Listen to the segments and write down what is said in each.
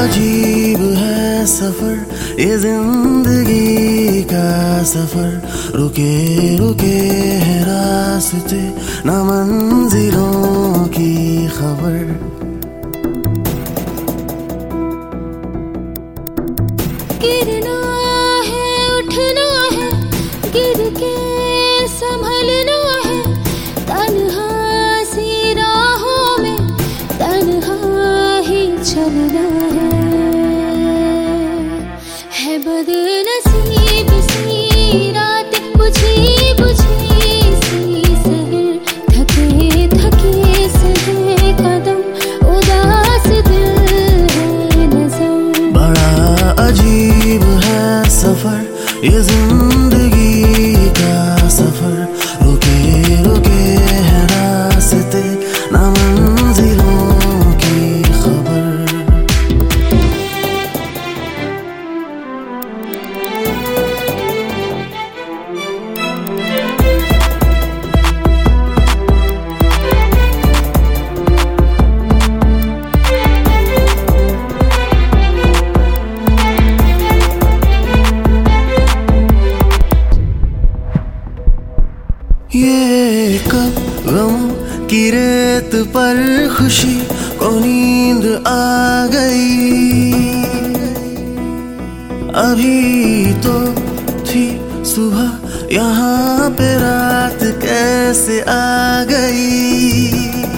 अजीब है सफर ये जिंदगी का सफर, रुके रुके है रास्ते न मंजिलों की खबर। गिरना है उठना है, गिर के संभलना है, तन्हा सी राहों में तन्हा ही चलना है बदनसीब सी रात, बुझी बुझी सी सहर, थके थके से है कदम, उदास दिल है नजर। बड़ा अजीब है सफर ये जिंदगी का सफर, रुके रुके है रास्ते न मंजिलों की खबर। ये कब गमों की रेत पर खुशी को नींद आ गई, अभी तो थी सुबह यहाँ पे रात कैसे आ गई।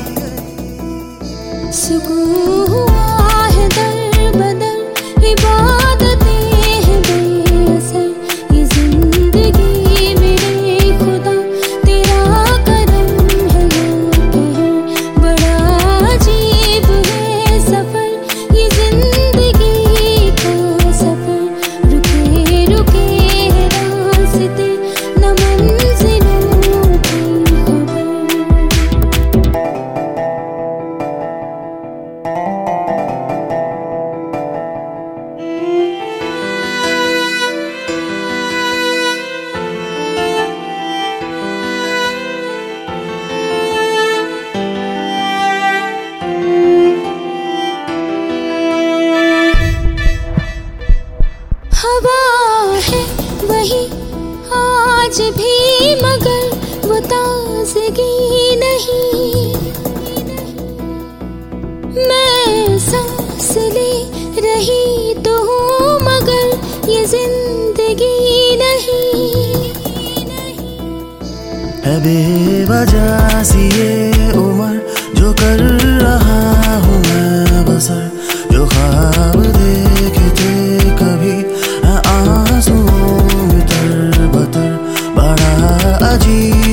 सुकून हुआ है दर बदर, इबादतें हैं बेअसर, ये जिंदगी मेरे खुदा तेरा करम है कहर। बड़ा अजीब है सफर ये जिंदगी का सफर, रुके रुके है रास्ते न मंजिलों की खबर। हवा है वही आज भी मगर वो ताज़गी नहीं, मैं सांस ले रही तो हूँ मगर ये जिंदगी नहीं। है बेवजह सी ये उम्र जो कर रहा हूँ मैं बसर, जो ख्वाब देखे थे कभी आंसुओं में तर बतर। बड़ा अजीब